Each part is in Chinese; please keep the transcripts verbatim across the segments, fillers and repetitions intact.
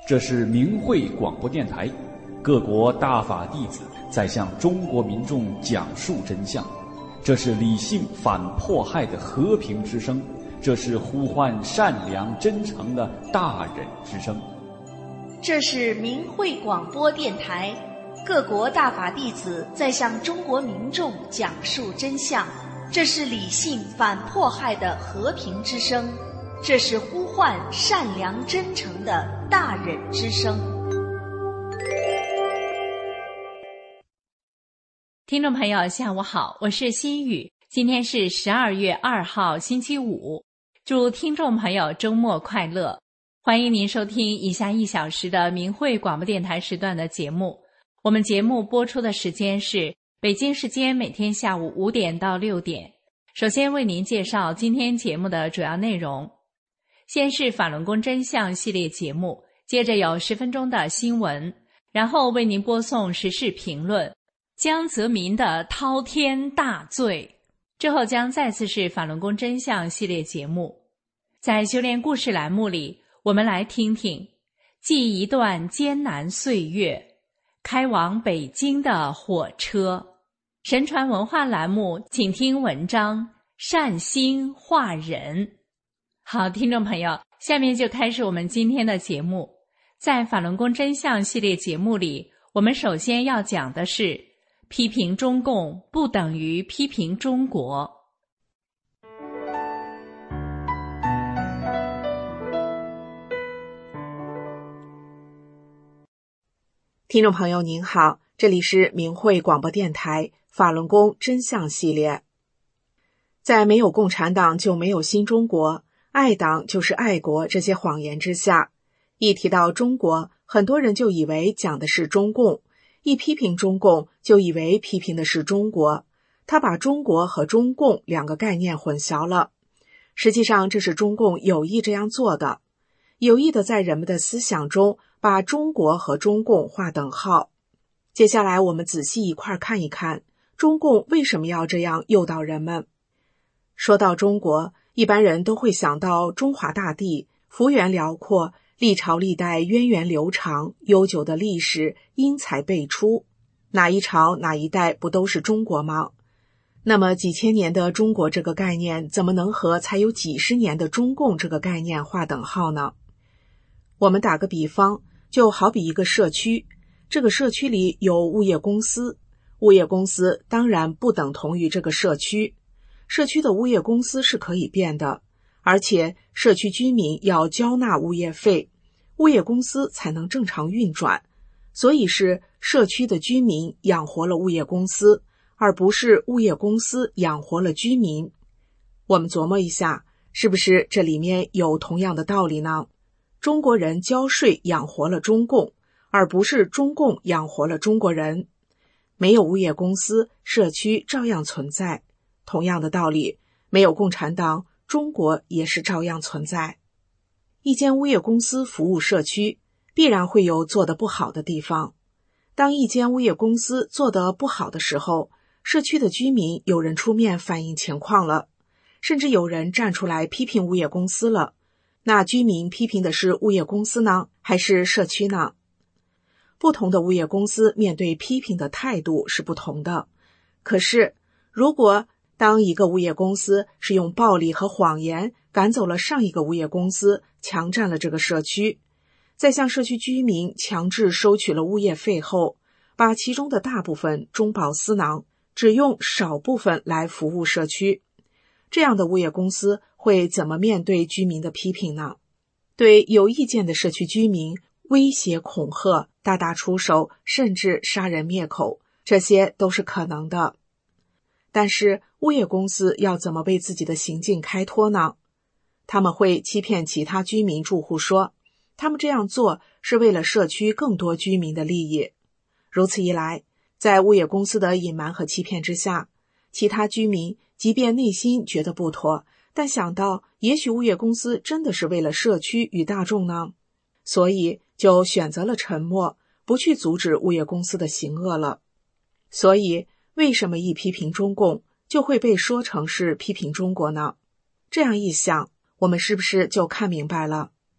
这是明慧广播电台，各国大法弟子在向中国民众讲述真相。这是理性反迫害的和平之声，这是呼唤善良真诚的大忍之声。 这是明慧广播电台，各国大法弟子在向中国民众讲述真相。这是理性反迫害的和平之声，这是呼唤善良真诚的大忍之声。 听众朋友下午好，我是心雨，今天是十二月二号星期五，祝听众朋友周末快乐。欢迎您收听以下一小时的明慧广播电台时段的节目。我们节目播出的时间是北京时间每天下午五点到六点。首先为您介绍今天节目的主要内容。先是法轮功真相系列节目，接着有十分钟的新闻，然后为您播送时事评论，江泽民的滔天大罪，之后将再次是法轮功真相系列节目。在修炼故事栏目里，我们来听听记一段艰难岁月，开往北京的火车。神传文化栏目，请听文章善心化人。好，听众朋友，下面就开始我们今天的节目。在法轮功真相系列节目里，我们首先要讲的是批评中共不等于批评中国。 听众朋友您好，这里是明慧广播电台法轮功真相系列。在没有共产党就没有新中国，爱党就是爱国这些谎言之下，一提到中国，很多人就以为讲的是中共，一批评中共就以为批评的是中国，他把中国和中共两个概念混淆了。实际上这是中共有意这样做的，有意的在人们的思想中把中国和中共划等号。接下来我们仔细一块看一看，中共为什么要这样诱导人们。说到中国，一般人都会想到中华大地，幅员辽阔，历朝历代源远流长，悠久的历史，英才辈出，哪一朝哪一代不都是中国吗？那么几千年的中国这个概念，怎么能和才有几十年的中共这个概念划等号呢？我们打个比方，就好比一个社区，这个社区里有物业公司，物业公司当然不等同于这个社区，社区的物业公司是可以变的，而且社区居民要交纳物业费，物业公司才能正常运转，所以是社区的居民养活了物业公司，而不是物业公司养活了居民。我们琢磨一下，是不是这里面有同样的道理呢？中国人交税养活了中共，而不是中共养活了中国人。没有物业公司，社区照样存在。同样的道理，没有共产党，中国也是照样存在。一间物业公司服务社区，必然会有做得不好的地方。当一间物业公司做得不好的时候，社区的居民有人出面反映情况了，甚至有人站出来批评物业公司了。那居民批评的是物业公司呢，还是社区呢？不同的物业公司面对批评的态度是不同的。可是，如果当一个物业公司是用暴力和谎言赶走了上一个物业公司，强占了这个社区，再向社区居民强制收取了物业费后，把其中的大部分中饱私囊，只用少部分来服务社区，这样的物业公司会怎么面对居民的批评呢？对有意见的社区居民威胁恐吓，大打出手，甚至杀人灭口，这些都是可能的。但是物业公司要怎么为自己的行径开脱呢？他们会欺骗其他居民住户说，他们这样做是为了社区更多居民的利益。如此一来，在物业公司的隐瞒和欺骗之下，其他居民即便内心觉得不妥，但想到也许物业公司真的是为了社区与大众呢，所以就选择了沉默，不去阻止物业公司的行恶了。所以为什么一批评中共就会被说成是批评中国呢？这样一想，我们是不是就看明白了？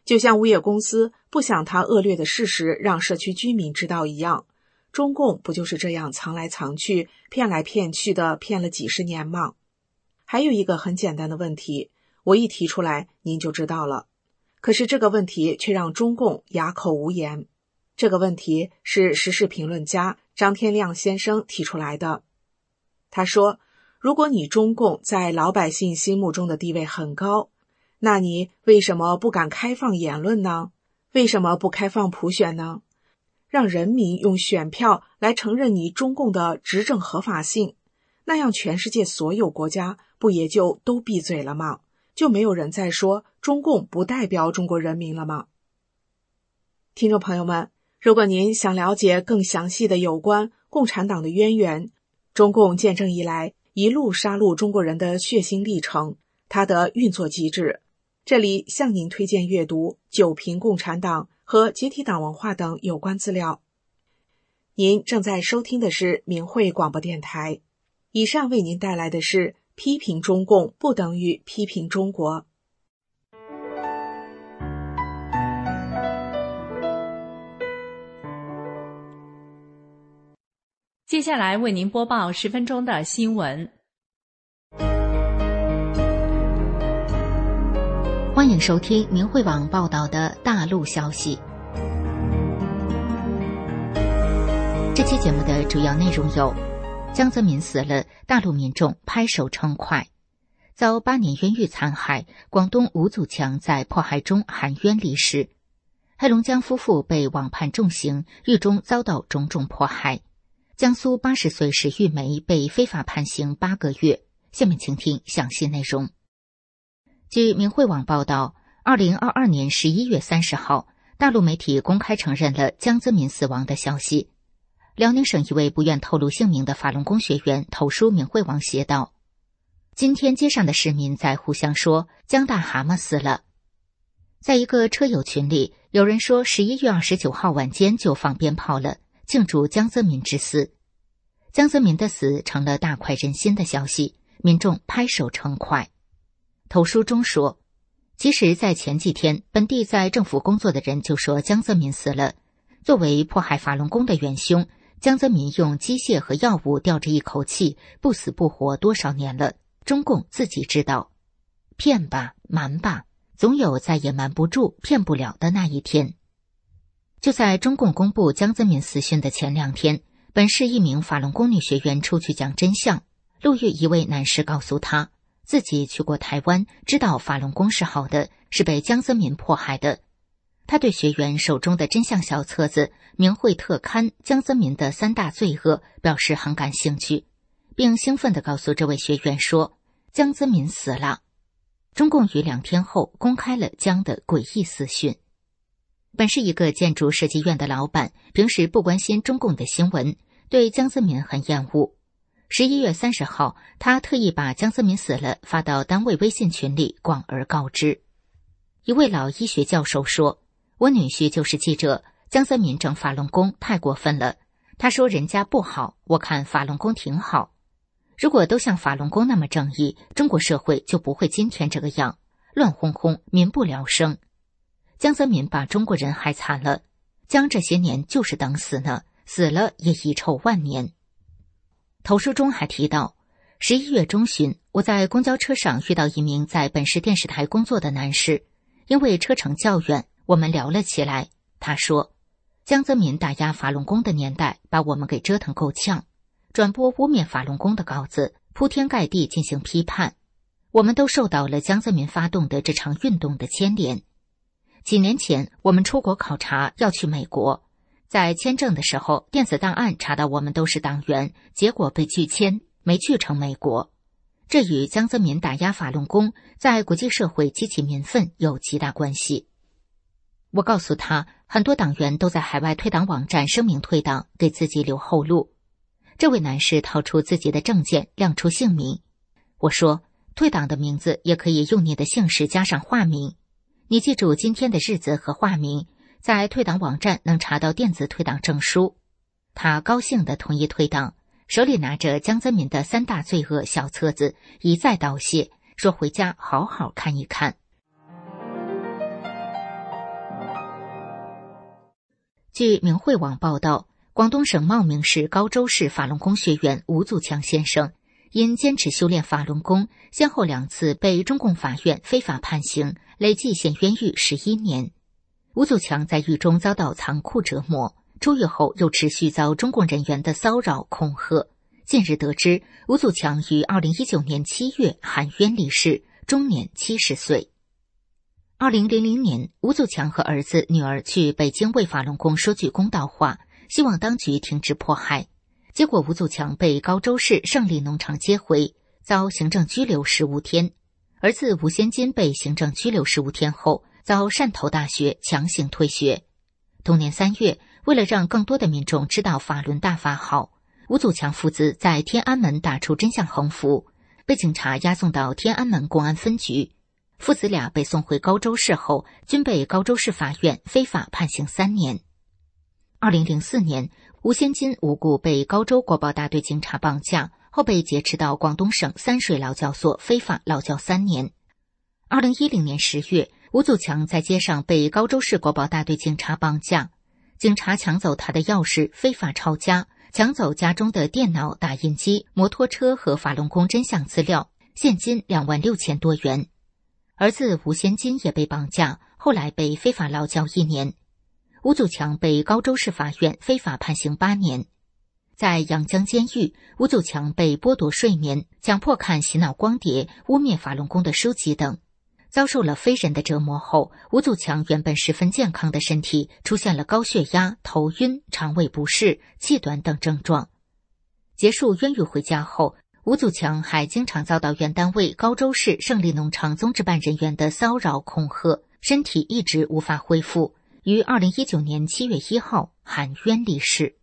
就像物业公司不想他恶劣的事实让社区居民知道一样，中共不就是这样藏来藏去，骗来骗去的骗了几十年吗？还有一个很简单的问题，我一提出来您就知道了，可是这个问题却让中共哑口无言。这个问题是时事评论家张天亮先生提出来的。他说，如果你中共在老百姓心目中的地位很高，那你为什么不敢开放言论呢？为什么不开放普选呢？让人民用选票来承认你中共的执政合法性，那样全世界所有国家不也就都闭嘴了吗？就没有人再说中共不代表中国人民了吗？听众朋友们，如果您想了解更详细的有关共产党的渊源，中共建政以来一路杀戮中国人的血腥历程，它的运作机制，这里向您推荐阅读《九评共产党》和《解体党文化》等有关资料。您正在收听的是明慧广播电台，以上为您带来的是批评中共不等于批评中国。 接下来为您播报十分钟的新闻。 欢迎收听明慧网报道的大陆消息。这期节目的主要内容有：江泽民死了，大陆民众拍手称快；遭八年冤狱残害，广东吴祖强在迫害中含冤离世；黑龙江夫妇被网判重刑，狱中遭到种种迫害；江苏八十岁史玉梅被非法判刑八个月。下面请听详细内容。据明慧网报道，二零二二年十一月三十号，大陆媒体公开承认了江泽民死亡的消息。辽宁省一位不愿透露姓名的法轮功学员投书明慧网写道：今天街上的市民在互相说江大蛤蟆死了。在一个车友群里，有人说十一月二十九号晚间就放鞭炮了，庆祝江泽民之死。江泽民的死成了大快人心的消息，民众拍手称快。投书中说，其实在前几天，本地在政府工作的人就说江泽民死了。作为迫害法轮功的元凶，江泽民用机械和药物吊着一口气，不死不活多少年了，中共自己知道。骗吧，瞒吧，总有再也瞒不住、骗不了的那一天。就在中共公布江泽民死讯的前两天，本市一名法轮功女学员出去讲真相，路遇一位男士告诉她，自己去过台湾，知道法轮功是好的，是被江泽民迫害的。他对学员手中的真相小册子明慧特刊江泽民的三大罪恶表示很感兴趣，并兴奋地告诉这位学员说，江泽民死了。中共于两天后公开了江的诡异死讯。本是一个建筑设计院的老板，平时不关心中共的新闻，对江泽民很厌恶。十一月三十号，他特意把江泽民死了发到单位微信群里广而告之。一位老医学教授说，我女婿就是记者，江泽民整法轮功太过分了。他说人家不好，我看法轮功挺好。如果都像法轮功那么正义，中国社会就不会今天这个样，乱哄哄，民不聊生。江泽民把中国人害惨了，江这些年就是等死呢，死了也遗臭万年。投书中还提到，十一月中旬，我在公交车上遇到一名在本市电视台工作的男士，因为车程较远，我们聊了起来。他说，江泽民打压法轮功的年代把我们给折腾够呛，转播污蔑法轮功的稿子，铺天盖地进行批判，我们都受到了江泽民发动的这场运动的牵连。几年前我们出国考察要去美国，在签证的时候电子档案查到我们都是党员，结果被拒签，没去成美国。这与江泽民打压法轮功在国际社会激起民愤有极大关系。我告诉他，很多党员都在海外退党网站声明退党，给自己留后路。这位男士掏出自己的证件，亮出姓名。我说，退党的名字也可以用你的姓氏加上化名，你记住今天的日子和化名，在退党网站能查到电子退党证书。他高兴地同意退党，手里拿着江泽民的三大罪恶小册子，一再道谢，说回家好好看一看。 据明慧网报道，广东省茂名市高州市法轮功学员吴祖强先生因坚持修炼法轮功，先后两次被中共法院非法判刑，累计限冤狱十一年。吴祖强在狱中遭到残酷折磨，出狱后又持续遭中共人员的骚扰恐吓。近日得知，吴祖强于二零一九年七月含冤离世，终年七十岁。二零零零年，吴祖强和儿子、女儿去北京为法轮功说句公道话，希望当局停止迫害。结果吴祖强被高州市胜利农场接回，遭行政拘留十五天。儿子吴先金被行政拘留十五天后，遭汕头大学强行退学。同年三月，为了让更多的民众知道法轮大法好，吴祖强父子在天安门打出真相横幅，被警察押送到天安门公安分局。父子俩被送回高州市后，均被高州市法院非法判刑三年。二零零四年，吴先金无故被高州国保大队警察绑架，后被劫持到广东省三水劳教所非法劳教三年。二零一零年十月，吴祖强在街上被高州市国保大队警察绑架，警察抢走他的钥匙，非法抄家，抢走家中的电脑、打印机、摩托车和法轮功真相资料，现金两万六千多元。儿子吴先金也被绑架，后来被非法劳教一年。吴祖强被高州市法院非法判刑八年。在阳江监狱，吴祖强被剥夺睡眠，强迫看洗脑光碟、污蔑法轮功的书籍等。遭受了非人的折磨后，吴祖强原本十分健康的身体出现了高血压、头晕、肠胃不适、气短等症状。结束冤狱回家后，吴祖强还经常遭到原单位高州市胜利农场综治办人员的骚扰恐吓，身体一直无法恢复，于二零一九年七月一号含冤离世。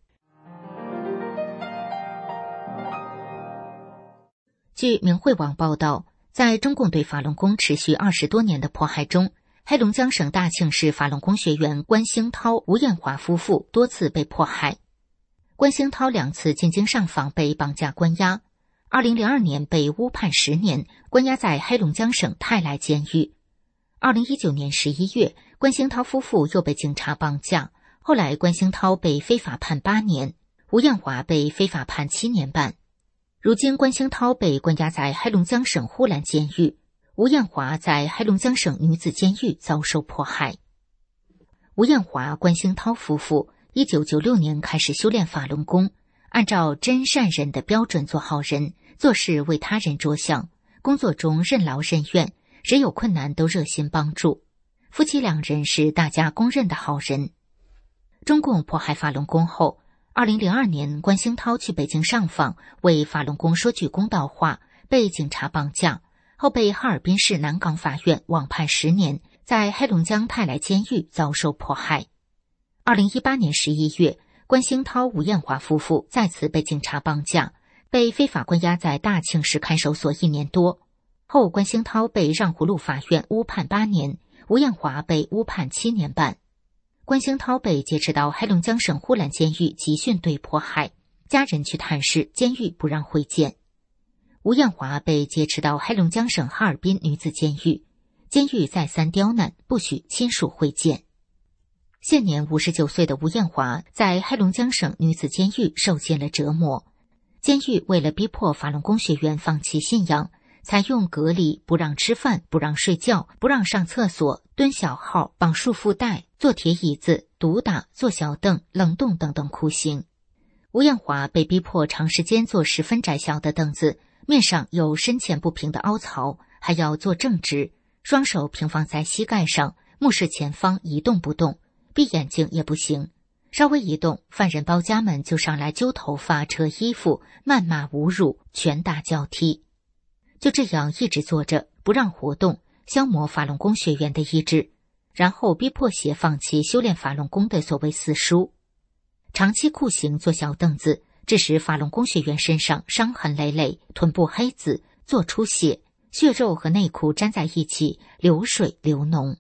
据明慧网报道，在中共对法轮功持续二十多年的迫害中，黑龙江省大庆市法轮功学员关兴涛、吴艳华夫妇多次被迫害。关兴涛两次进京上访被绑架关押，二零零二年被诬判十年，关押在黑龙江省泰来监狱。二零一九年十一月，关兴涛夫妇又被警察绑架，后来关兴涛被非法判八年，吴艳华被非法判七年半。如今关兴涛被关押在黑龙江省呼兰监狱，吴艳华在黑龙江省女子监狱遭受迫害。吴艳华、关兴涛夫妇一九九六年开始修炼法轮功，按照真善忍的标准做好人，做事为他人着想，工作中任劳任怨，谁有困难都热心帮助。夫妻两人是大家公认的好人。中共迫害法轮功后，二零零二年关兴涛去北京上访，为法轮功说句公道话，被警察绑架，后被哈尔滨市南港法院网判十年，在黑龙江泰来监狱遭受迫害。二零一八年十一月，关兴涛、吴艳华夫妇再次被警察绑架，被非法关押在大庆市看守所一年多。后关兴涛被让葫芦法院诬判八年，吴艳华被诬判七年半。关兴涛被劫持到黑龙江省呼兰监狱集训队迫害，家人去探视，监狱不让会见。吴艳华被劫持到黑龙江省哈尔滨女子监狱，监狱再三刁难，不许亲属会见。现年五十九岁的吴艳华在黑龙江省女子监狱受尽了折磨，监狱为了逼迫法轮功学员放弃信仰，采用隔离、不让吃饭、不让睡觉、不让上厕所、蹲小号、绑束缚带、坐铁椅子、毒打、坐小凳、冷冻等等酷刑。吴艳华被逼迫长时间坐十分窄小的凳子，面上有深浅不平的凹槽，还要坐正直，双手平放在膝盖上，目视前方一动不动，闭眼睛也不行，稍微一动，犯人包家们就上来揪头发、扯衣服，谩骂侮辱，拳打脚踢。就这样一直坐着，不让活动，消磨法轮功学员的意志，然后逼迫写放弃修炼法轮功的所谓四书。长期酷刑坐小凳子，致使法轮功学员身上伤痕累累，臀部黑紫，做出血，血肉和内裤粘在一起，流水流脓。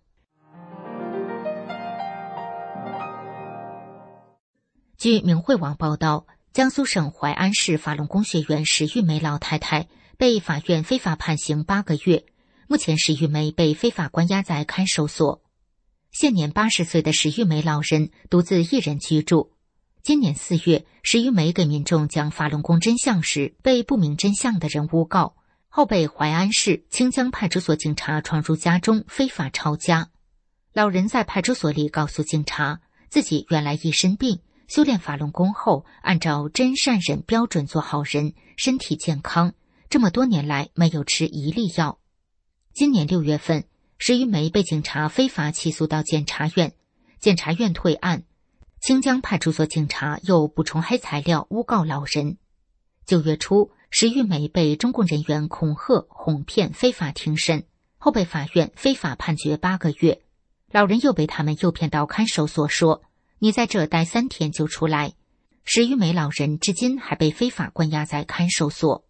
据明慧网报道，江苏省淮安市法轮功学员石玉梅老太太被法院非法判刑八个月，目前石玉梅被非法关押在看守所。 现年八十岁的石玉梅老人独自一人居住。今年四月，石玉梅给民众讲法轮功真相时，被不明真相的人诬告，后被淮安市清江派出所警察闯入家中非法抄家。老人在派出所里告诉警察，自己原来一身病，修炼法轮功后，按照真善忍标准做好人，身体健康，这么多年来没有吃一粒药。今年六月份，石玉梅被警察非法起诉到检察院，检察院退案，清江派出所警察又补充黑材料诬告老人。九月初，石玉梅被中共人员恐吓、哄骗，非法庭审，后被法院非法判决八个月。老人又被他们诱骗到看守所，说你在这待三天就出来。石玉梅老人至今还被非法关押在看守所。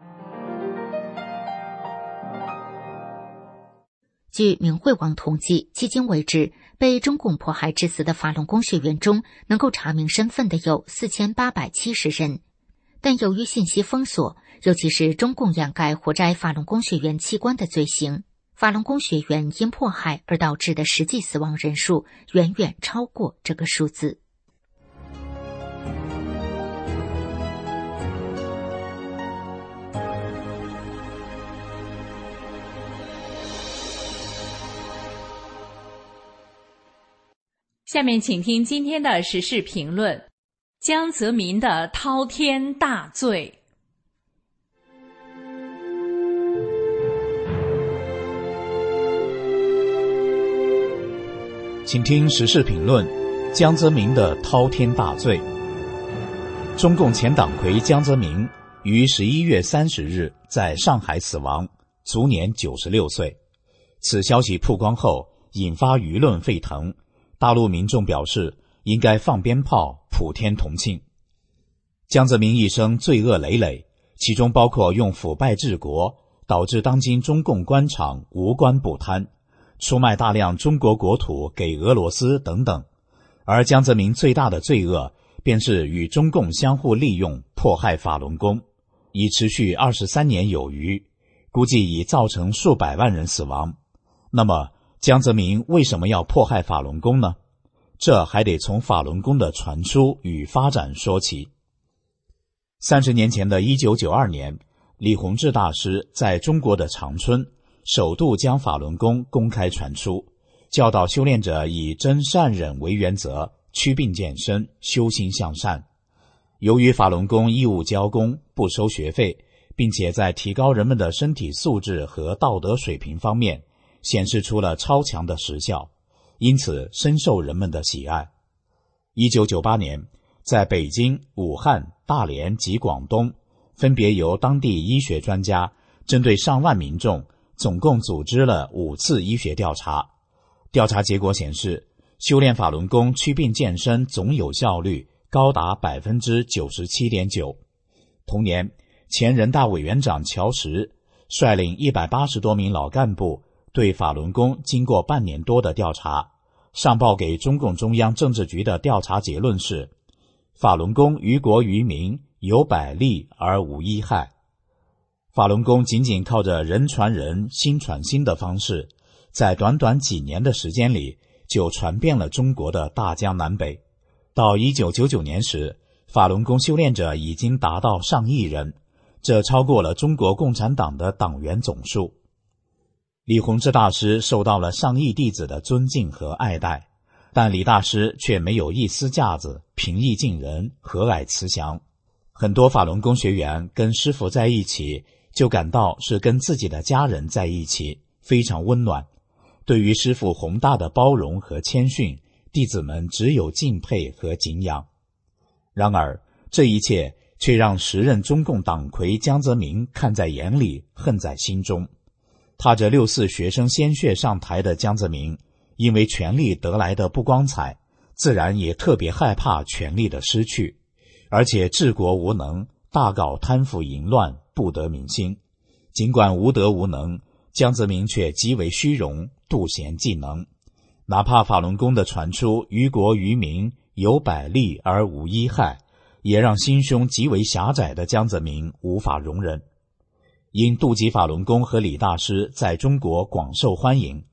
据明慧网统计，迄今为止被中共迫害致死的法轮功学员中，能够查明身份的有四千八百七十人。但由于信息封锁，尤其是中共掩盖活摘法轮功学员器官的罪行，法轮功学员因迫害而导致的实际死亡人数远远超过这个数字。 下面请听今天的时事评论：江泽民的滔天大罪。 请听时事评论：江泽民的滔天大罪。中共前党魁江泽民于十一月三十日在上海死亡，卒年九十六岁。此消息曝光后，引发舆论沸腾。大陆民众表示应该放鞭炮，普天同庆。江泽民一生罪恶累累，其中包括用腐败治国，导致当今中共官场无官不贪，出卖大量中国国土给俄罗斯等等。而江泽民最大的罪恶便是与中共相互利用，迫害法轮功，已持续二十三年有余，估计已造成数百万人死亡。那么江泽民为什么要迫害法轮功呢？这还得从法轮功的传出与发展说起。三十年前的一九九二年，李洪志大师在中国的长春首度将法轮功公开传出，教导修炼者以真善忍为原则，祛病健身，修心向善。由于法轮功义务教功，不收学费，并且在提高人们的身体素质和道德水平方面显示出了超强的实效，因此深受人们的喜爱。一九九八年，在北京、武汉、大连及广东，分别由当地医学专家针对上万民众，总共组织了五次医学调查。调查结果显示，修炼法轮功祛病健身总有效率高达 百分之九十七点九。 同年，前人大委员长乔石率领一百八十多名老干部对法轮功经过半年多的调查，上报给中共中央政治局的调查结论是，法轮功于国于民有百利而无一害。法轮功仅仅靠着人传人心传心的方式，在短短几年的时间里就传遍了中国的大江南北。到一九九九年时，法轮功修炼者已经达到上亿人，这超过了中国共产党的党员总数。李洪志大师受到了上亿弟子的尊敬和爱戴，但李大师却没有一丝架子，平易近人，和蔼慈祥。很多法轮功学员跟师父在一起，就感到是跟自己的家人在一起，非常温暖。对于师父宏大的包容和谦逊，弟子们只有敬佩和敬仰。然而，这一切却让时任中共党魁江泽民看在眼里，恨在心中。踏着六四学生鲜血上台的江泽民，因为权力得来的不光彩，自然也特别害怕权力的失去，而且治国无能，大搞贪腐淫乱，不得民心。尽管无德无能，江泽民却极为虚荣，妒贤嫉能。哪怕法轮功的传出于国于民有百利而无一害，也让心胸极为狭窄的江泽民无法容忍。因妒忌法轮功和李大师在中国广受欢迎，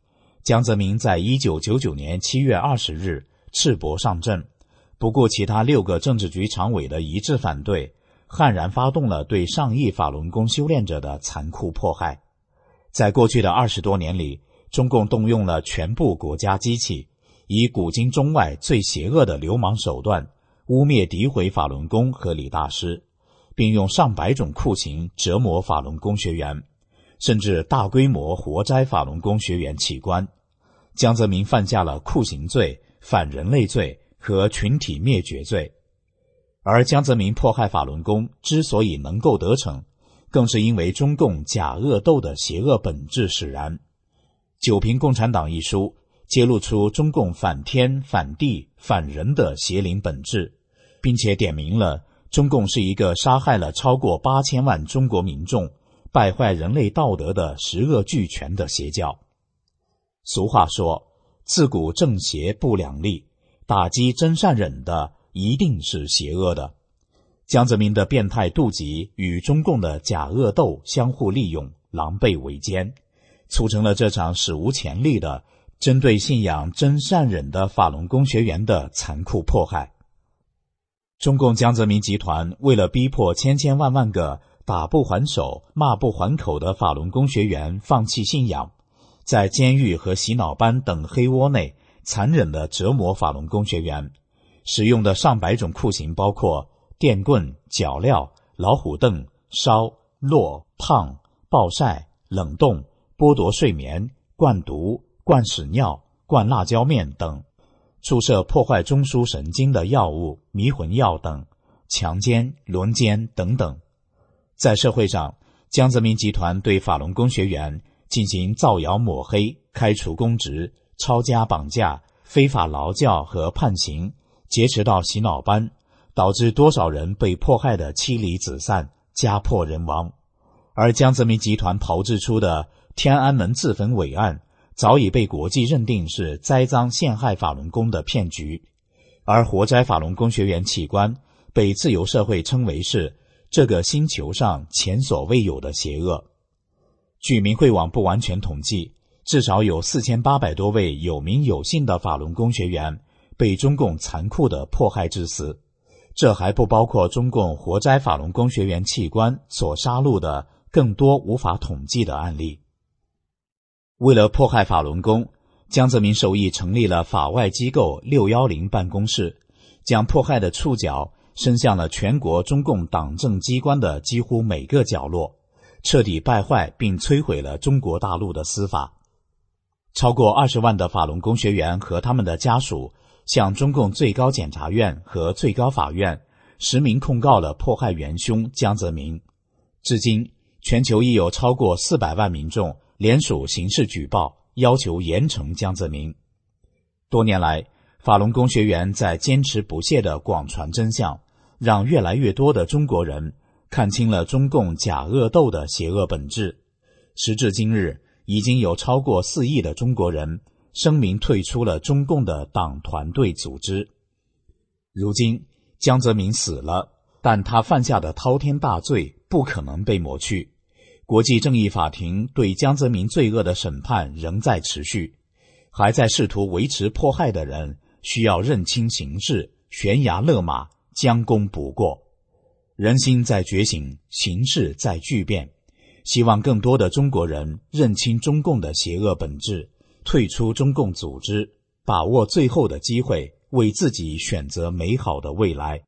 江泽民在一九九九年七月二十日赤膊上阵，不顾其他六个政治局常委的一致反对，悍然发动了对上亿法轮功修炼者的残酷迫害。在过去的二十多年里，中共动用了全部国家机器，以古今中外最邪恶的流氓手段，污蔑诋毁法轮功和李大师，并用上百种酷刑折磨法轮功学员，甚至大规模活摘法轮功学员器官。江泽民犯下了酷刑罪、反人类罪和群体灭绝罪。而江泽民迫害法轮功之所以能够得逞，更是因为中共假恶斗的邪恶本质使然。《九评共产党》一书揭露出中共反天、反地、反人的邪灵本质，并且点明了中共是一个杀害了超过八千万中国民众、败坏人类道德的十恶俱全的邪教。俗话说，自古正邪不两立，打击真善忍的一定是邪恶的。江泽民的变态妒忌与中共的假恶斗相互利用，狼狈为奸，促成了这场史无前例的针对信仰真善忍的法轮功学员的残酷迫害。中共江泽民集团为了逼迫千千万万个打不还手、骂不还口的法轮功学员放弃信仰，在监狱和洗脑班等黑窝内残忍地折磨法轮功学员，使用的上百种酷刑包括电棍、脚镣、老虎凳、烧、落、烫、暴晒、冷冻、剥夺睡眠、灌毒、灌屎尿、灌辣椒面等，注射破坏中枢神经的药物、迷魂药等，强奸、轮奸等等。在社会上，江泽民集团对法轮功学员进行造谣抹黑、开除公职、抄家绑架、非法劳教和判刑，劫持到洗脑班，导致多少人被迫害的妻离子散、家破人亡。而江泽民集团炮制出的天安门自焚伪案，早已被国际认定是栽赃陷害法轮功的骗局，而活摘法轮功学员器官被自由社会称为是这个星球上前所未有的邪恶。据明慧网不完全统计，至少有四千八百多位有名有姓的法轮功学员被中共残酷地迫害致死，这还不包括中共活摘法轮功学员器官所杀戮的更多无法统计的案例。为了迫害法轮功，江泽民授意成立了法外机构六一零办公室，将迫害的触角伸向了全国中共党政机关的几乎每个角落，彻底败坏并摧毁了中国大陆的司法。超过二十万的法轮功学员和他们的家属向中共最高检察院和最高法院实名控告了迫害元凶江泽民。至今，全球已有超过四百万民众联署刑事举报，要求严惩江泽民。多年来，法轮功学员在坚持不懈地广传真相，让越来越多的中国人看清了中共假恶斗的邪恶本质。时至今日，已经有超过四亿的中国人声明退出了中共的党团队组织。如今，江泽民死了，但他犯下的滔天大罪不可能被抹去。国际正义法庭对江泽民罪恶的审判仍在持续，还在试图维持迫害的人需要认清形势，悬崖勒马，将功补过。人心在觉醒，形势在巨变，希望更多的中国人认清中共的邪恶本质，退出中共组织，把握最后的机会，为自己选择美好的未来。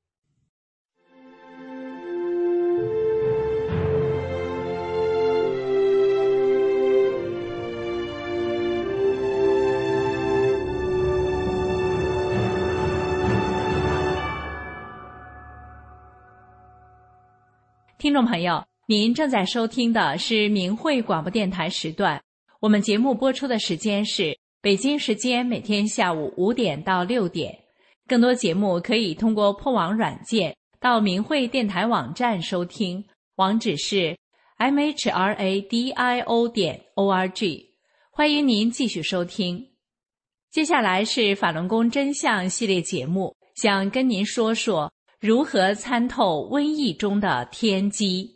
听众朋友，您正在收听的是明慧广播电台时段，我们节目播出的时间是北京时间每天下午五点到六点。更多节目可以通过破网软件到明慧电台网站收听，网址是 m h r a d i o 点 o r g。欢迎您继续收听。接下来是法轮功真相系列节目，想跟您说说如何参透瘟疫中的天机。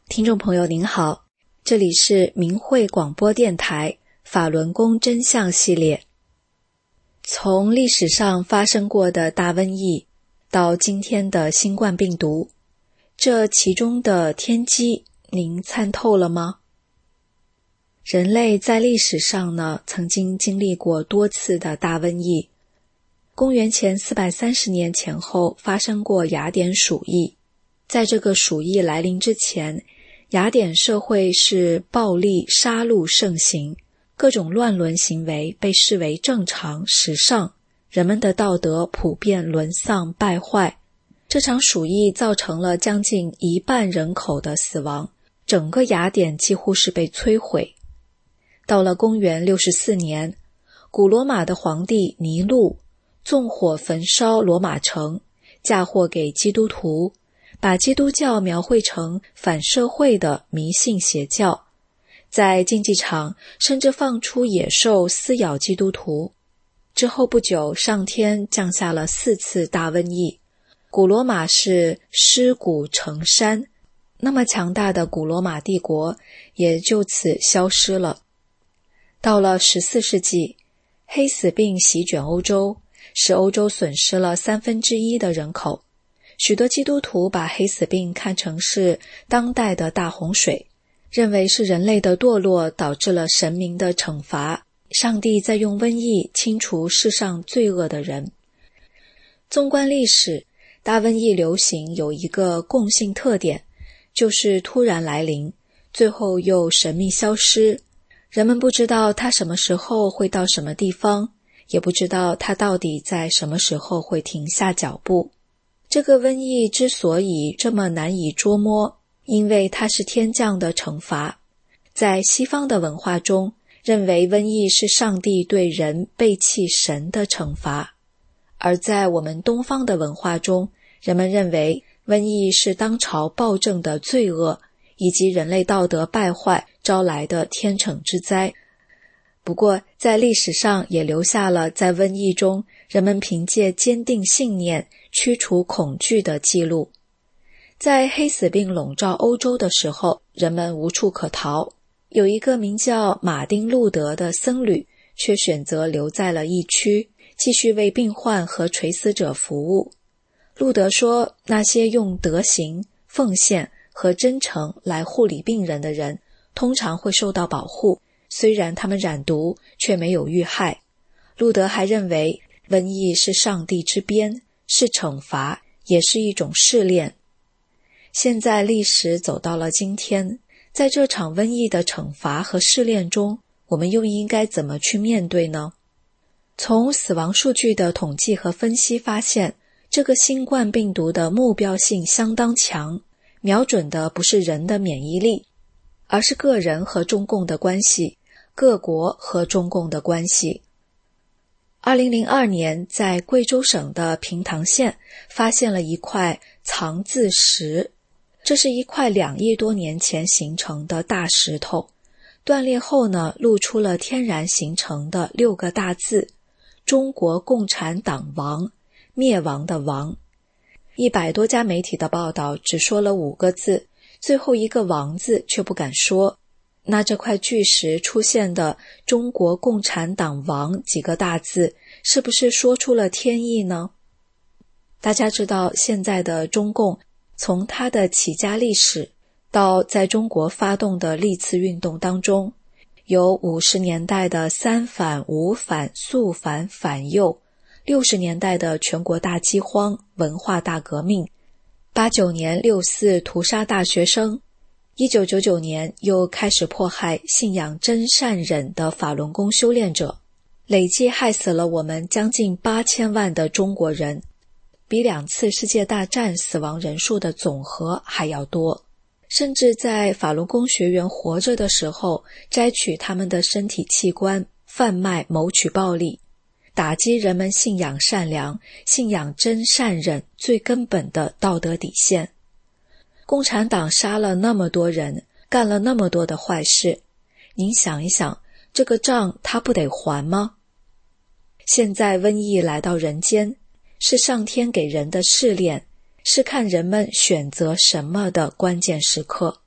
听众朋友您好，这里是明慧广播电台法轮功真相系列。从历史上发生过的大瘟疫到今天的新冠病毒，这其中的天机您参透了吗？人类在历史上呢，曾经经历过多次的大瘟疫。公元前四百三十年前后发生过雅典鼠疫。在这个鼠疫来临之前，雅典社会是暴力杀戮盛行，各种乱伦行为被视为正常时尚，人们的道德普遍沦丧败坏。这场鼠疫造成了将近一半人口的死亡，整个雅典几乎是被摧毁。到了公元六十四年，古罗马的皇帝尼禄纵火焚烧罗马城，嫁祸给基督徒，把基督教描绘成反社会的迷信邪教，在竞技场甚至放出野兽撕咬基督徒。之后不久，上天降下了四次大瘟疫，古罗马是尸骨成山，那么强大的古罗马帝国也就此消失了。到了十四世纪，黑死病席卷欧洲，使欧洲损失了三分之一的人口。许多基督徒把黑死病看成是当代的大洪水，认为是人类的堕落导致了神明的惩罚，上帝在用瘟疫清除世上罪恶的人。纵观历史，大瘟疫流行有一个共性特点，就是突然来临，最后又神秘消失。人们不知道它什么时候会到什么地方，也不知道它到底在什么时候会停下脚步。这个瘟疫之所以这么难以捉摸，因为它是天降的惩罚。在西方的文化中，认为瘟疫是上帝对人背弃神的惩罚，而在我们东方的文化中，人们认为瘟疫是当朝暴政的罪恶，以及人类道德败坏招来的天惩之灾。不过在历史上也留下了在瘟疫中人们凭借坚定信念驱除恐惧的记录。在黑死病笼罩欧洲的时候，人们无处可逃，有一个名叫马丁·路德的僧侣却选择留在了疫区，继续为病患和垂死者服务。路德说，那些用德行、奉献和真诚来护理病人的人通常会受到保护，虽然他们染毒，却没有遇害。路德还认为瘟疫是上帝之鞭，是惩罚，也是一种试炼。现在历史走到了今天，在这场瘟疫的惩罚和试炼中，我们又应该怎么去面对呢？从死亡数据的统计和分析发现，这个新冠病毒的目标性相当强，瞄准的不是人的免疫力，而是个人和中共的关系，各国和中共的关系。二零零二年，在贵州省的平塘县发现了一块藏字石，这是一块两亿多年前形成的大石头，断裂后呢，露出了天然形成的六个大字：中国共产党亡，灭亡的亡。一百多家媒体的报道只说了五个字，最后一个亡字却不敢说。那这块巨石出现的中国共产党亡几个大字，是不是说出了天意呢？大家知道，现在的中共从它的起家历史到在中国发动的历次运动当中，有五十年代的三反、五反、肃反、反右，六十年代的全国大饥荒、文化大革命，八九年六四屠杀大学生，一九九九年又开始迫害信仰真善忍的法轮功修炼者，累计害死了我们将近八千万的中国人，比两次世界大战死亡人数的总和还要多。甚至在法轮功学员活着的时候，摘取他们的身体器官，贩卖谋取暴利，打击人们信仰善良、信仰真善忍最根本的道德底线。共产党杀了那么多人，干了那么多的坏事，您想一想，这个账他不得还吗？现在瘟疫来到人间，是上天给人的试炼，是看人们选择什么的关键时刻。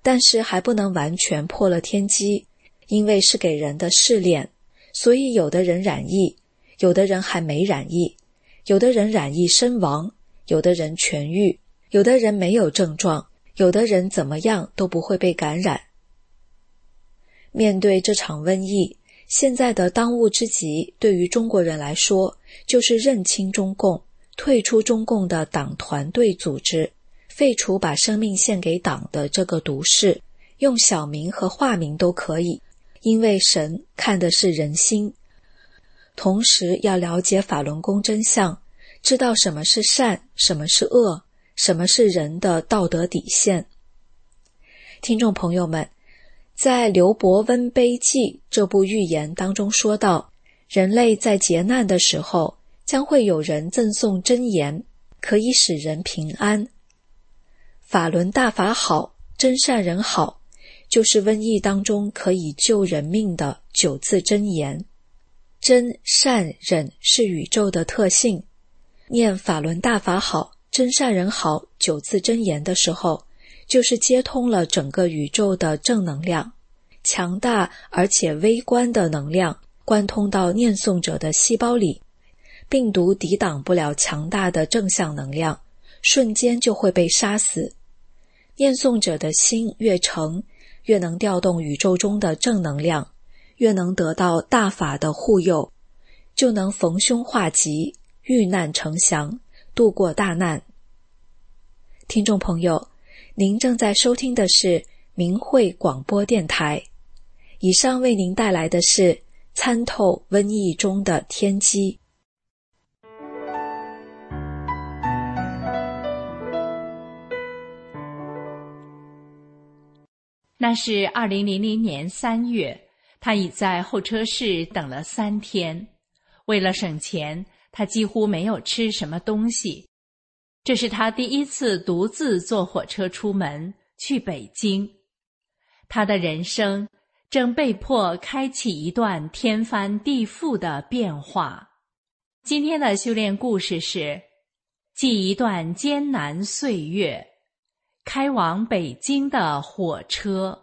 但是还不能完全破了天机，因为是给人的试炼，所以有的人染疫，有的人还没染疫，有的人染疫身亡，有的人痊愈，有的人没有症状，有的人怎么样都不会被感染。面对这场瘟疫，现在的当务之急对于中国人来说，就是认清中共，退出中共的党团队组织，废除把生命献给党的这个毒誓，用小名和化名都可以，因为神看的是人心。同时要了解法轮功真相，知道什么是善，什么是恶，什么是人的道德底线。听众朋友们，在刘伯温悲记这部寓言当中说到，人类在劫难的时候，将会有人赠送真言，可以使人平安。法轮大法好，真善人好，就是瘟疫当中可以救人命的九字真言。真善忍是宇宙的特性，念法轮大法好，真善人好九字真言的时候，就是接通了整个宇宙的正能量，强大而且微观的能量贯通到念诵者的细胞里，病毒抵挡不了强大的正向能量，瞬间就会被杀死。念诵者的心越诚，越能调动宇宙中的正能量，越能得到大法的护佑，就能逢凶化吉，遇难成祥，度过大难。听众朋友，您正在收听的是明慧广播电台，以上为您带来的是参透瘟疫中的天机。 那是二零零零年三月，他已在候车室等了三天。为了省钱，他几乎没有吃什么东西。这是他第一次独自坐火车出门，去北京。他的人生正被迫开启一段天翻地覆的变化。今天的修炼故事是记一段艰难岁月，开往北京的火车。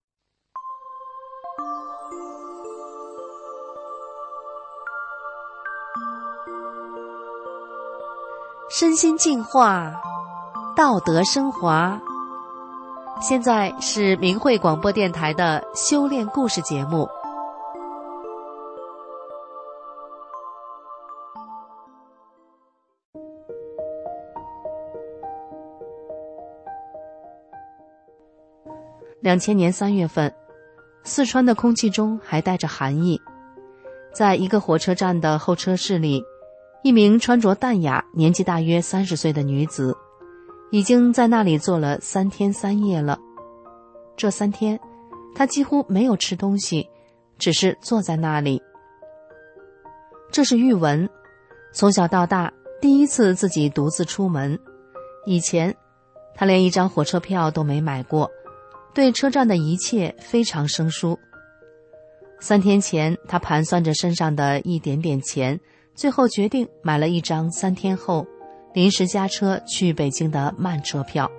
身心净化，道德升华。现在是明慧广播电台的修炼故事节目。两千年三月份，四川的空气中还带着寒意。在一个火车站的候车室里，一名穿着淡雅、年纪大约三十岁的女子，已经在那里坐了三天三夜了。这三天，她几乎没有吃东西，只是坐在那里。这是玉文，从小到大第一次自己独自出门。以前，她连一张火车票都没买过，对车站的一切非常生疏。三天前，她盘算着身上的一点点钱，最后决定买了一张三天后临时加车去北京的慢车票。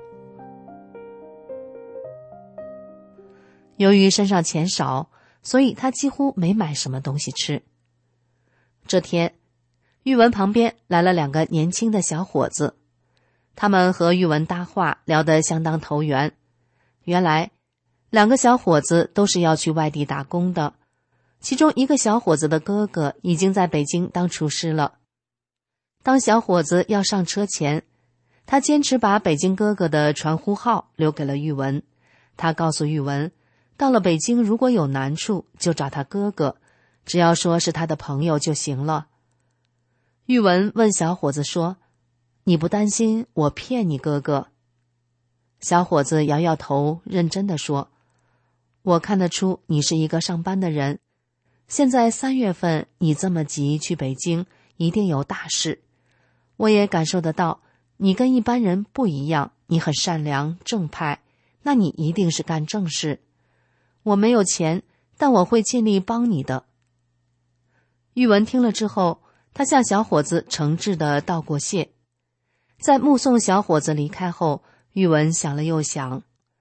由于身上钱少，所以他几乎没买什么东西吃。这天，玉文旁边来了两个年轻的小伙子，他们和玉文搭话，聊得相当投缘。原来，两个小伙子都是要去外地打工的，其中一个小伙子的哥哥已经在北京当厨师了。当小伙子要上车前，他坚持把北京哥哥的传呼号留给了玉文。他告诉玉文，到了北京如果有难处就找他哥哥，只要说是他的朋友就行了。玉文问小伙子说，你不担心我骗你哥哥？小伙子摇摇头，认真地说，我看得出你是一个上班的人，现在三月份你这么急去北京，一定有大事。我也感受得到，你跟一般人不一样，你很善良正派，那你一定是干正事。我没有钱，但我会尽力帮你的。玉文听了之后，他向小伙子诚挚地道过谢。在目送小伙子离开后，玉文想了又想，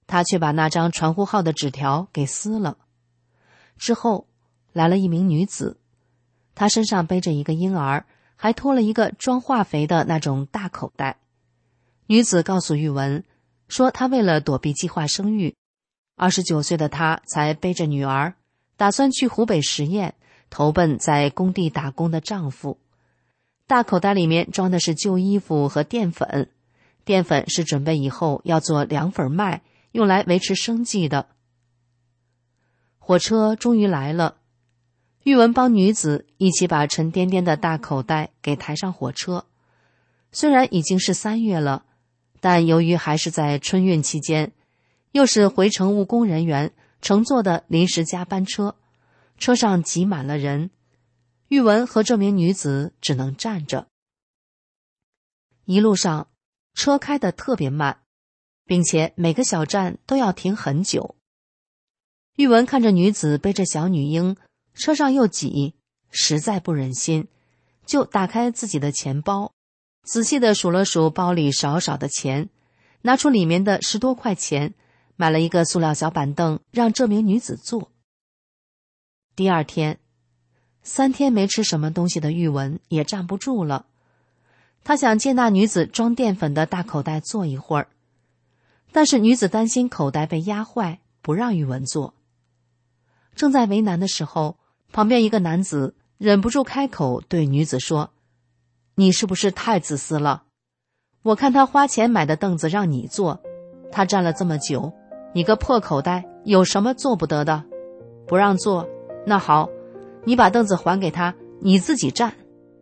他却把那张传呼号的纸条给撕了。之后来了一名女子，她身上背着一个婴儿，还拖了一个装化肥的那种大口袋。女子告诉玉文说，她为了躲避计划生育，二十九岁的她才背着女儿，打算去湖北十堰投奔在工地打工的丈夫。大口袋里面装的是旧衣服和淀粉，淀粉是准备以后要做凉粉卖，用来维持生计的。火车终于来了，玉文帮女子一起把沉甸甸的大口袋给抬上火车。虽然已经是三月了，但由于还是在春运期间，又是回程务工人员乘坐的临时加班车，车上挤满了人，玉文和这名女子只能站着。一路上车开得特别慢，并且每个小站都要停很久。玉文看着女子背着小女婴，车上又挤，实在不忍心，就打开自己的钱包，仔细地数了数包里少少的钱，拿出里面的十多块钱，买了一个塑料小板凳让这名女子坐。第二天，三天没吃什么东西的玉文也站不住了，他想借那女子装淀粉的大口袋坐一会儿，但是女子担心口袋被压坏，不让玉文坐。正在为难的时候，旁边一个男子忍不住开口对女子说，你是不是太自私了？我看他花钱买的凳子让你坐，他站了这么久，你个破口袋有什么做不得的？不让坐，那好，你把凳子还给他，你自己站。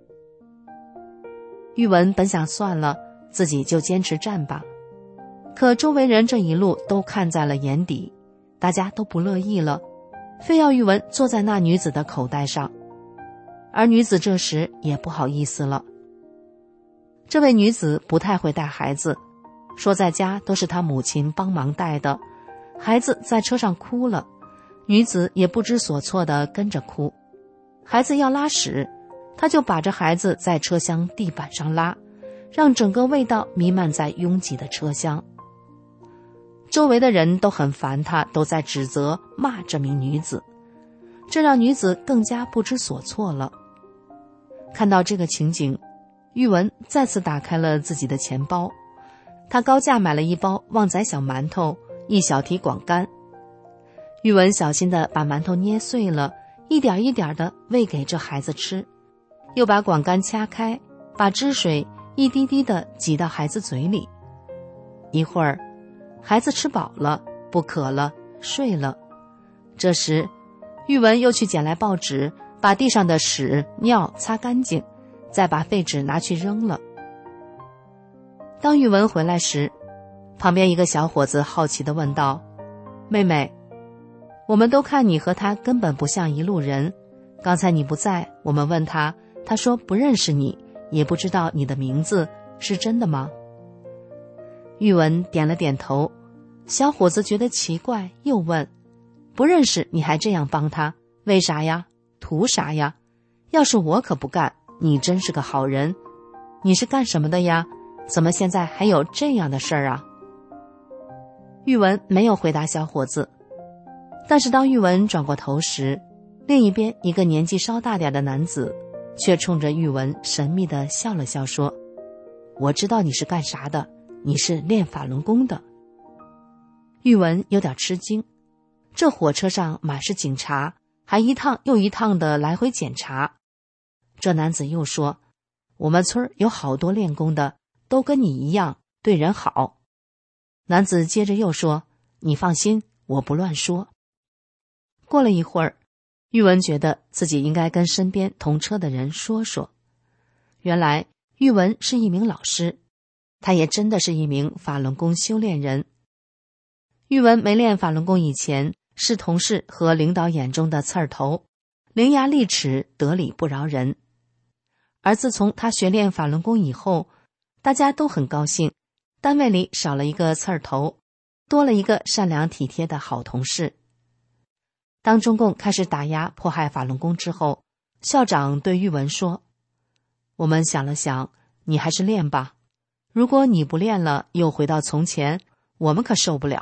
玉文本想算了，自己就坚持站吧，可周围人这一路都看在了眼底，大家都不乐意了，非要玉文坐在那女子的口袋上。而女子这时也不好意思了。这位女子不太会带孩子，说在家都是她母亲帮忙带的，孩子在车上哭了，女子也不知所措地跟着哭。孩子要拉屎，她就把着孩子在车厢地板上拉，让整个味道弥漫在拥挤的车厢。周围的人都很烦她，都在指责骂这名女子，这让女子更加不知所措了。看到这个情景，玉文再次打开了自己的钱包，她高价买了一包旺仔小馒头，一小提广干。玉文小心地把馒头捏碎了，一点一点地喂给这孩子吃，又把广干掐开，把汁水一滴滴地挤到孩子嘴里。一会儿，孩子吃饱了，不渴了，睡了。这时，玉文又去捡来报纸，把地上的屎尿擦干净，再把废纸拿去扔了。当玉文回来时，旁边一个小伙子好奇地问道，妹妹，我们都看你和他根本不像一路人，刚才你不在，我们问他，他说不认识你，也不知道你的名字，是真的吗？玉文点了点头。小伙子觉得奇怪，又问，不认识你还这样帮他，为啥呀？图啥呀？要是我可不干，你真是个好人。你是干什么的呀？怎么现在还有这样的事儿啊？玉文没有回答小伙子，但是当玉文转过头时，另一边一个年纪稍大点的男子却冲着玉文神秘地笑了笑，说，我知道你是干啥的，你是练法轮功的。玉文有点吃惊，这火车上满是警察，还一趟又一趟的来回检查。这男子又说，我们村有好多练功的，都跟你一样，对人好。男子接着又说，你放心，我不乱说。过了一会儿，玉文觉得自己应该跟身边同车的人说说。原来玉文是一名老师，他也真的是一名法轮功修炼人。玉文没练法轮功以前，是同事和领导眼中的刺儿头，伶牙俐齿，得理不饶人。而自从他学练法轮功以后，大家都很高兴，单位里少了一个刺儿头，多了一个善良体贴的好同事。当中共开始打压迫害法轮功之后，校长对玉文说，我们想了想，你还是练吧，如果你不练了又回到从前，我们可受不了，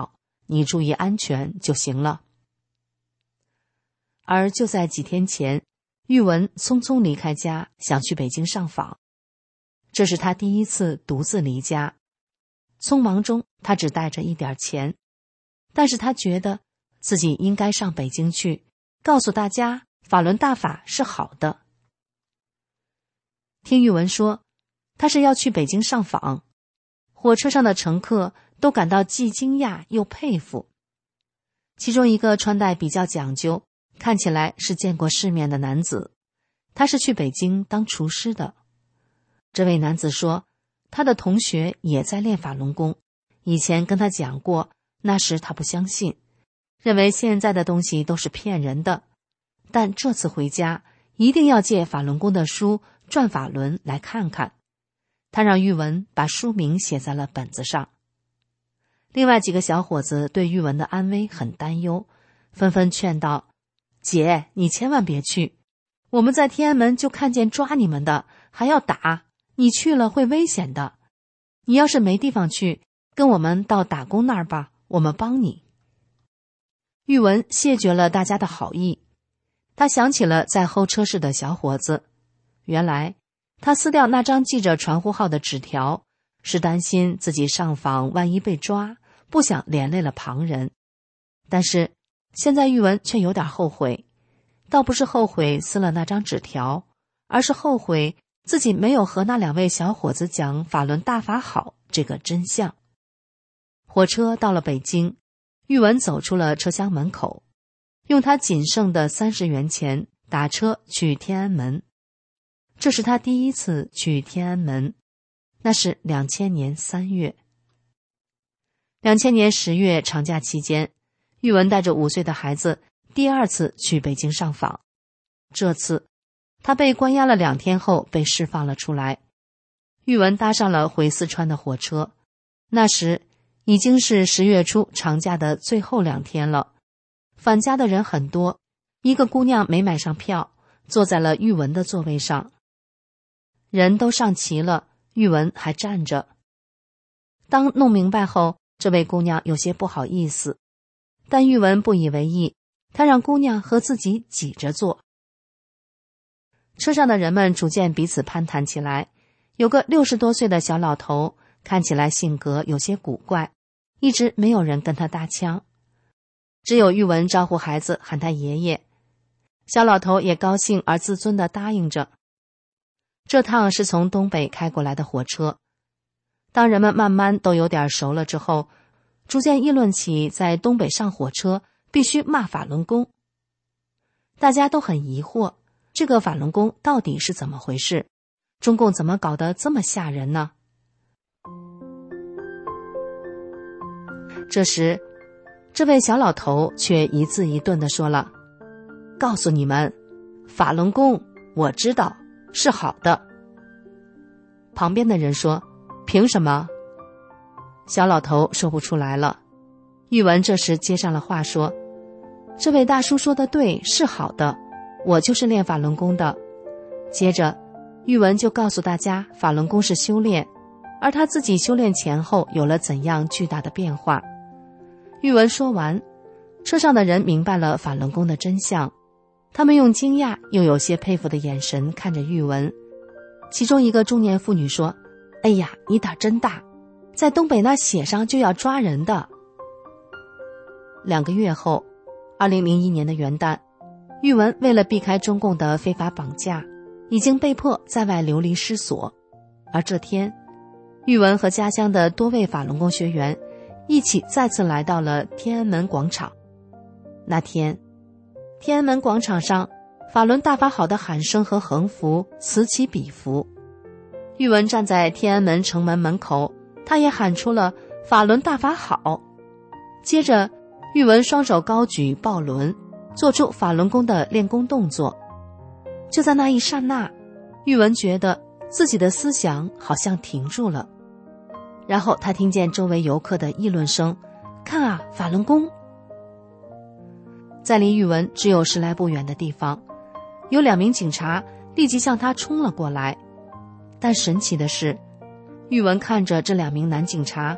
你注意安全就行了。而就在几天前，玉文匆匆离开家，想去北京上访。这是他第一次独自离家，匆忙中他只带着一点钱，但是他觉得自己应该上北京去，告诉大家法轮大法是好的。听玉文说，他是要去北京上访，火车上的乘客都感到既惊讶又佩服。其中一个穿戴比较讲究，看起来是见过世面的男子，他是去北京当厨师的。这位男子说，他的同学也在练法轮功，以前跟他讲过，那时他不相信，认为现在的东西都是骗人的，但这次回家一定要借法轮功的书《转法轮》来看看。他让玉文把书名写在了本子上。另外几个小伙子对玉文的安危很担忧，纷纷劝道，姐，你千万别去，我们在天安门就看见抓你们的，还要打，你去了会危险的。你要是没地方去，跟我们到打工那儿吧，我们帮你。玉文谢绝了大家的好意，他想起了在候车室的小伙子，原来他撕掉那张记着传呼号的纸条，是担心自己上访万一被抓，不想连累了旁人。但是现在玉文却有点后悔，倒不是后悔撕了那张纸条，而是后悔自己没有和那两位小伙子讲法轮大法好这个真相。火车到了北京，玉文走出了车厢门口，用他仅剩的三十元钱打车去天安门。这是他第一次去天安门，那是两千年三月。两千年十月长假期间，玉文带着五岁的孩子第二次去北京上访。这次他被关押了两天后被释放了出来。玉文搭上了回四川的火车，那时已经是十月初长假的最后两天了。返家的人很多，一个姑娘没买上票，坐在了玉文的座位上。人都上齐了，玉文还站着。当弄明白后，这位姑娘有些不好意思，但玉文不以为意，他让姑娘和自己挤着坐。车上的人们逐渐彼此攀谈起来，有个六十多岁的小老头，看起来性格有些古怪，一直没有人跟他搭腔，只有玉文招呼孩子喊他爷爷。小老头也高兴而自尊地答应着。这趟是从东北开过来的火车，当人们慢慢都有点熟了之后，逐渐议论起在东北上火车必须骂法轮功。大家都很疑惑，这个法轮功到底是怎么回事？中共怎么搞得这么吓人呢？这时，这位小老头却一字一顿地说了，告诉你们，法轮功我知道是好的。旁边的人说，凭什么？小老头说不出来了。玉文这时接上了话说，这位大叔说的对，是好的，我就是练法轮功的。接着玉文就告诉大家法轮功是修炼，而他自己修炼前后有了怎样巨大的变化。玉文说完，车上的人明白了法轮功的真相，他们用惊讶又有些佩服的眼神看着玉文。其中一个中年妇女说，哎呀，你胆真大，在东北那写上就要抓人的。两个月后，二零零一年的元旦，玉文为了避开中共的非法绑架，已经被迫在外流离失所。而这天，玉文和家乡的多位法轮功学员一起再次来到了天安门广场。那天，天安门广场上法轮大法好的喊声和横幅此起彼伏。玉文站在天安门城门门口，他也喊出了法轮大法好。接着玉文双手高举抱轮，做出法轮功的练功动作。就在那一刹那，玉文觉得自己的思想好像停住了。然后他听见周围游客的议论声，看啊，法轮功。在离玉文只有十来步远的地方，有两名警察立即向他冲了过来。但神奇的是，玉文看着这两名男警察，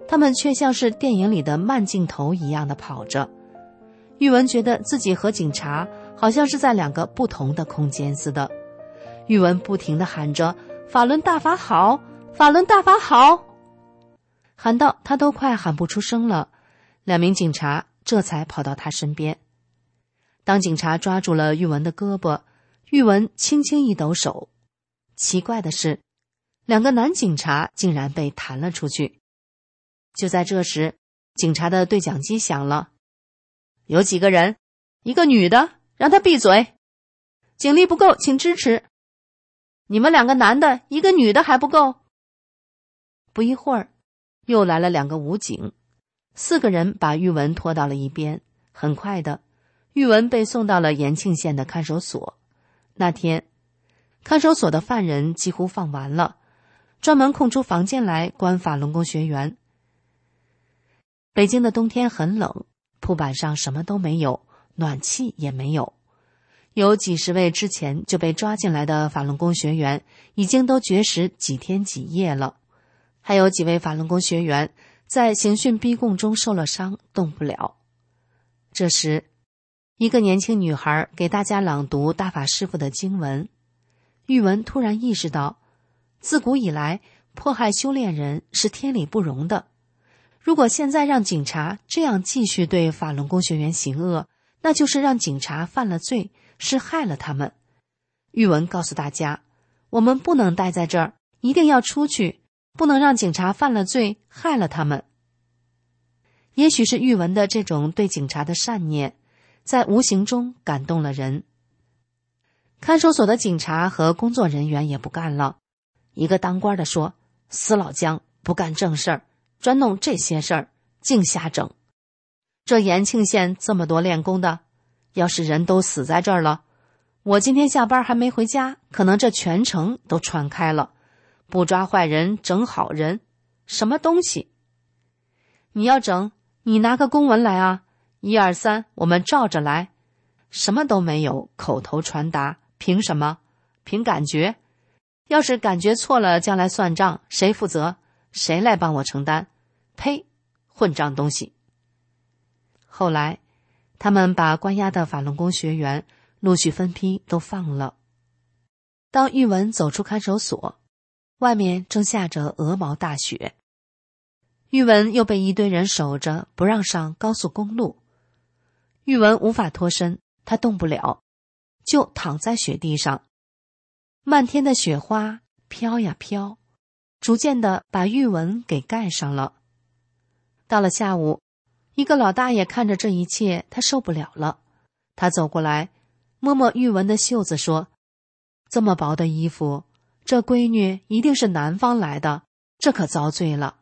他们却像是电影里的慢镜头一样的跑着。玉文觉得自己和警察好像是在两个不同的空间似的。玉文不停地喊着法轮大法好，法轮大法好，喊到他都快喊不出声了。两名警察这才跑到他身边。当警察抓住了玉文的胳膊，玉文轻轻一抖手，奇怪的是，两个男警察竟然被弹了出去。就在这时，警察的对讲机响了。有几个人？一个女的，让她闭嘴。警力不够，请支持。你们两个男的，一个女的还不够。不一会儿，又来了两个武警，四个人把玉文拖到了一边。很快的，玉文被送到了延庆县的看守所。那天，看守所的犯人几乎放完了，专门空出房间来关法轮功学员。北京的冬天很冷，铺板上什么都没有，暖气也没有。有几十位之前就被抓进来的法轮功学员已经都绝食几天几夜了，还有几位法轮功学员在刑讯逼供中受了伤，动不了。这时，一个年轻女孩给大家朗读大法师父的经文。玉文突然意识到，自古以来迫害修炼人是天理不容的。如果现在让警察这样继续对法轮功学员行恶，那就是让警察犯了罪，是害了他们。玉文告诉大家，我们不能待在这儿，一定要出去，不能让警察犯了罪，害了他们。也许是玉文的这种对警察的善念，在无形中感动了人。看守所的警察和工作人员也不干了。一个当官的说，死老姜不干正事儿，专弄这些事儿，净瞎整。这延庆县这么多练功的，要是人都死在这儿了，我今天下班还没回家，可能这全城都传开了。不抓坏人，整好人，什么东西？你要整，你拿个公文来啊，一二三，我们照着来。什么都没有，口头传达，凭什么？凭感觉。要是感觉错了，将来算账，谁负责？谁来帮我承担？呸，混账东西！后来，他们把关押的法轮功学员陆续分批都放了。当玉文走出看守所，外面正下着鹅毛大雪。玉文又被一堆人守着，不让上高速公路。玉文无法脱身，他动不了，就躺在雪地上。漫天的雪花飘呀飘，逐渐的把玉文给盖上了。到了下午，一个老大爷看着这一切，他受不了了。他走过来，摸摸玉文的袖子说，这么薄的衣服，这闺女一定是南方来的，这可遭罪了。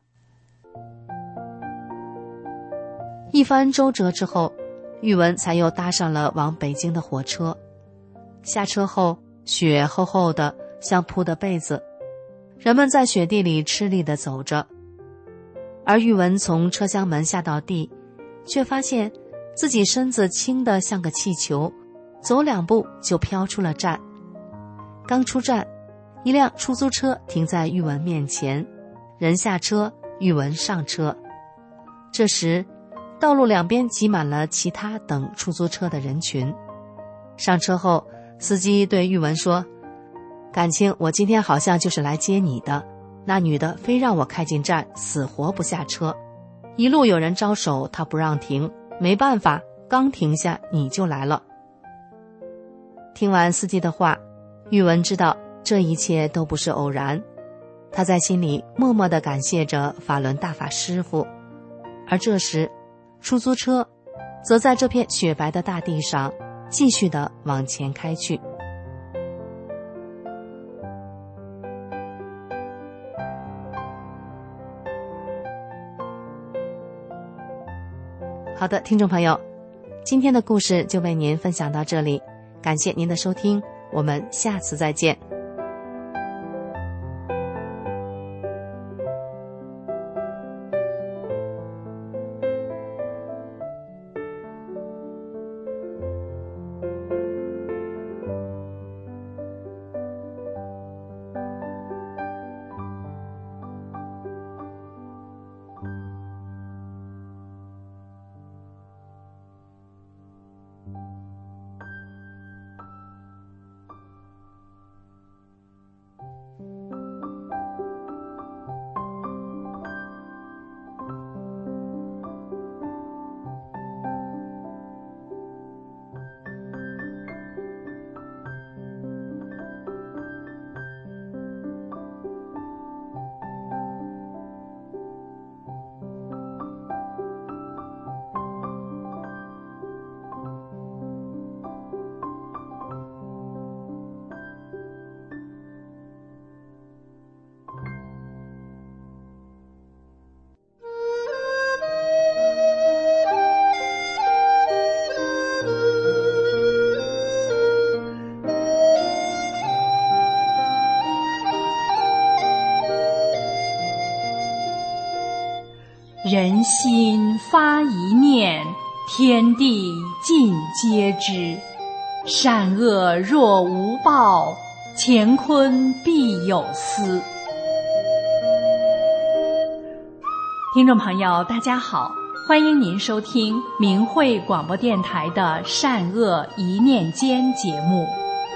一番周折之后，玉文才又搭上了往北京的火车。下车后，雪厚厚的，像铺的被子，人们在雪地里吃力地走着。而玉文从车厢门下到地，却发现自己身子轻得像个气球，走两步就飘出了站。刚出站，一辆出租车停在玉文面前，人下车，玉文上车。这时，道路两边挤满了其他等出租车的人群。上车后，司机对玉文说，感情我今天好像就是来接你的，那女的非让我开进站，死活不下车，一路有人招手，她不让停，没办法，刚停下你就来了。听完司机的话，玉文知道这一切都不是偶然，他在心里默默地感谢着法轮大法师父。而这时，出租车则在这片雪白的大地上继续地往前开去。好的，听众朋友，今天的故事就为您分享到这里，感谢您的收听，我们下次再见。 人心发一念，天地尽皆知。善恶若无报，乾坤必有私。听众朋友大家好，欢迎您收听明慧广播电台的善恶一念间节目。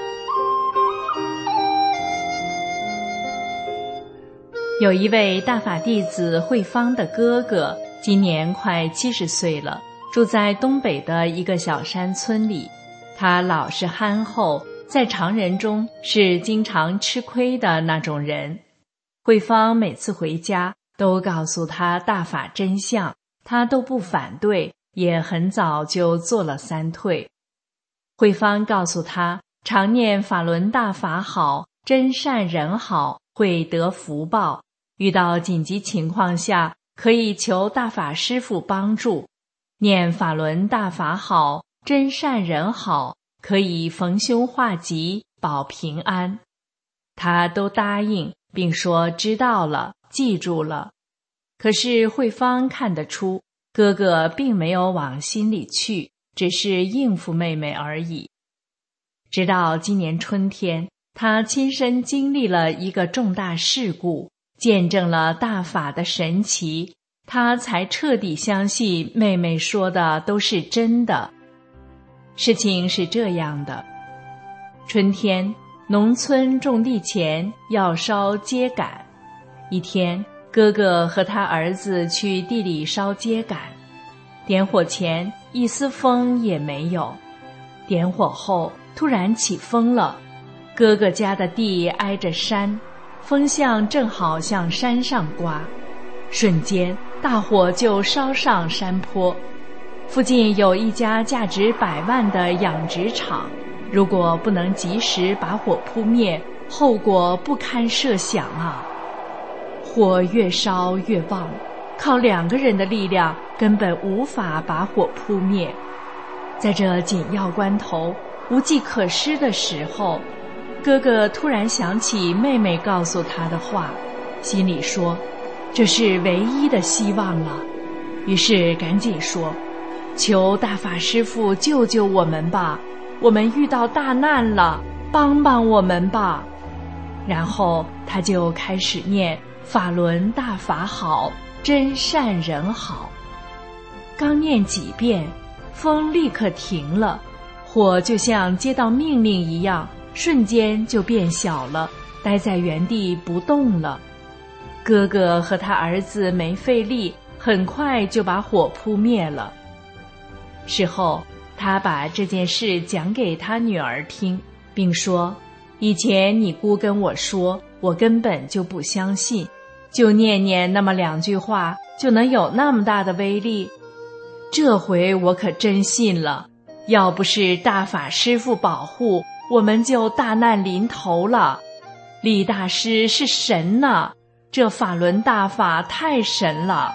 有一位大法弟子慧芳的哥哥，今年快七十岁了，住在东北的一个小山村里。他老实憨厚，在常人中是经常吃亏的那种人。慧芳每次回家都告诉他大法真相，他都不反对，也很早就做了三退。慧芳告诉他，常念法轮大法好，真善人好，会得福报，遇到紧急情况下可以求大法师父帮助，念法轮大法好，真善人好，可以逢凶化吉，保平安。他都答应，并说知道了，记住了。可是慧芳看得出，哥哥并没有往心里去，只是应付妹妹而已。直到今年春天，他亲身经历了一个重大事故，见证了大法的神奇，他才彻底相信妹妹说的都是真的。事情是这样的，春天农村种地前要烧秸秆，一天哥哥和他儿子去地里烧秸秆，点火前一丝风也没有，点火后突然起风了。哥哥家的地挨着山，风向正好向山上刮，瞬间大火就烧上山坡。附近有一家价值百万的养殖场，如果不能及时把火扑灭，后果不堪设想啊！火越烧越旺，靠两个人的力量根本无法把火扑灭。在这紧要关头，无计可施的时候，哥哥突然想起妹妹告诉他的话，心里说这是唯一的希望了，于是赶紧说，求大法师父救救我们吧，我们遇到大难了，帮帮我们吧。然后他就开始念法轮大法好，真善人好。刚念几遍，风立刻停了，火就像接到命令一样，瞬间就变小了，待在原地不动了。哥哥和他儿子没费力，很快就把火扑灭了。事后他把这件事讲给他女儿听，并说，以前你姑跟我说，我根本就不相信，就念念那么两句话就能有那么大的威力，这回我可真信了，要不是大法师父保护，我们就大难临头了。李大师是神呐，这法轮大法太神了。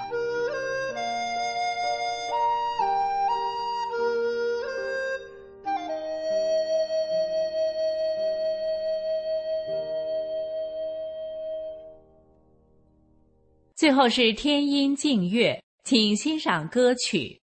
最后是天音静乐，请欣赏歌曲。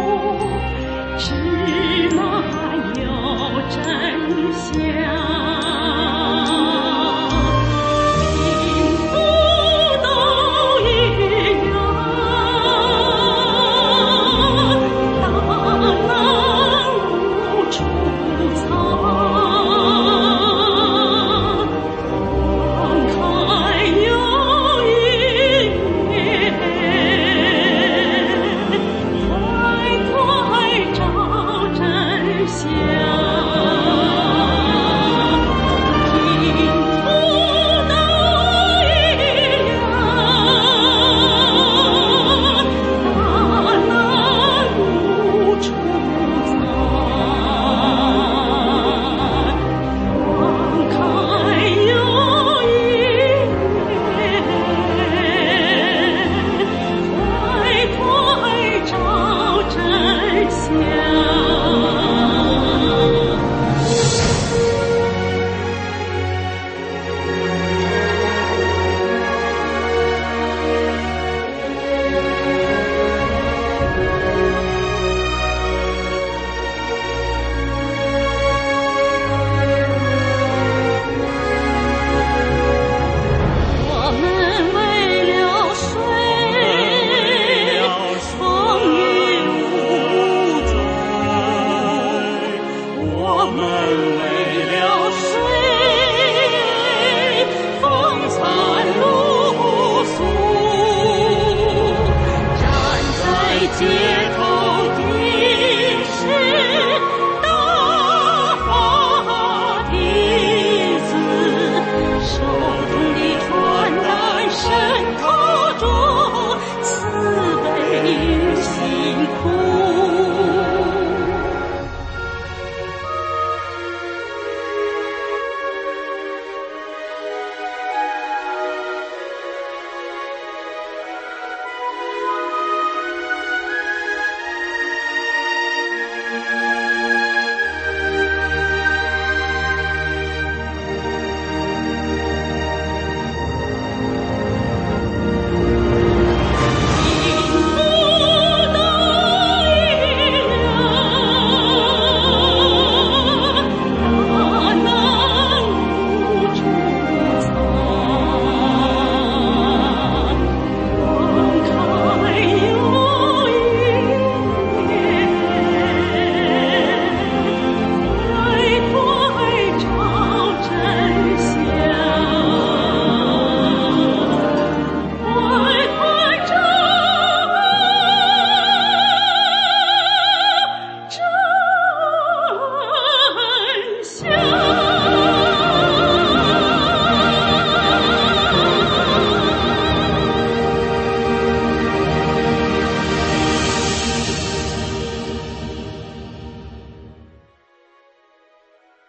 知哪有真相？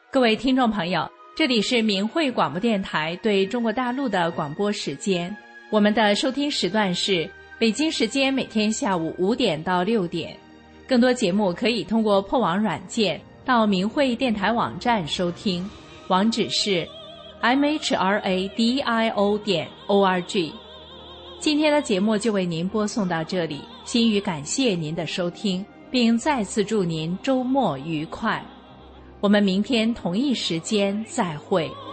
各位听众朋友，这里是明慧广播电台对中国大陆的广播时间，我们的收听时段是北京时间每天下午五点到六点。更多节目可以通过破网软件到明慧电台网站收听，网址是 m h r a d i o 点 o r g。 今天的节目就为您播送到这里，心语感谢您的收听，并再次祝您周末愉快。我们明天同一时间再会。